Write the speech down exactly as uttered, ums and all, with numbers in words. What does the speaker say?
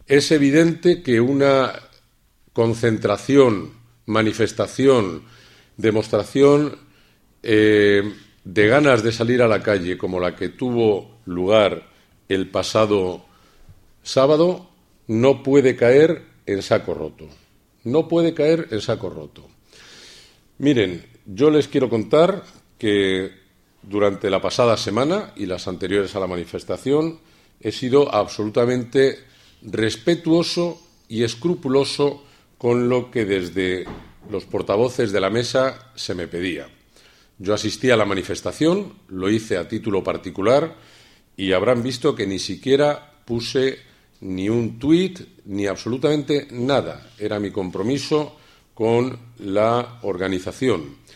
Es evidente que una concentración, manifestación, demostración eh, de ganas de salir a la calle como la que tuvo lugar el pasado sábado no puede caer en saco roto. No puede caer en saco roto. Miren, yo les quiero contar que durante la pasada semana y las anteriores a la manifestación he sido absolutamente respetuoso y escrupuloso con lo que desde los portavoces de la mesa se me pedía. Yo asistí a la manifestación, lo hice a título particular y habrán visto que ni siquiera puse ni un tuit ni absolutamente nada. Era mi compromiso con la organización.